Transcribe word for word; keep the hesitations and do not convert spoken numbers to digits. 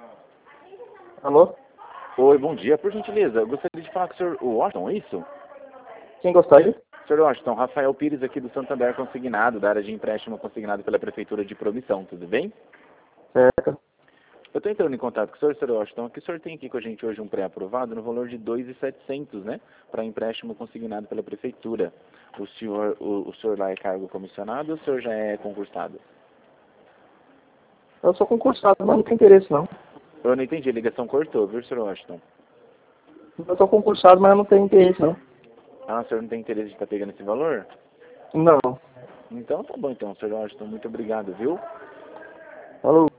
Alô? Oi, bom dia. Por gentileza, eu gostaria de falar com o senhor Washington, é isso? Quem gostaria? senhor Washington, Rafael Pires aqui do Santander Consignado, da área de empréstimo consignado pela Prefeitura de Promissão, tudo bem? Certo. Eu estou entrando em contato com o senhor, senhor Washington, que o senhor tem aqui com a gente hoje um pré-aprovado no valor de dois mil e setecentos, né? Para empréstimo consignado pela Prefeitura. O senhor, o, o senhor lá é cargo comissionado ou o senhor já é concursado? Eu sou concursado, mas não tenho interesse, não. Eu não entendi, a ligação cortou, viu, senhor Washington? Eu sou concursado, mas eu não tenho interesse, não. Ah, o senhor não tem interesse de estar pegando esse valor? Não. Então tá bom, então, senhor Washington, muito obrigado, viu? Falou.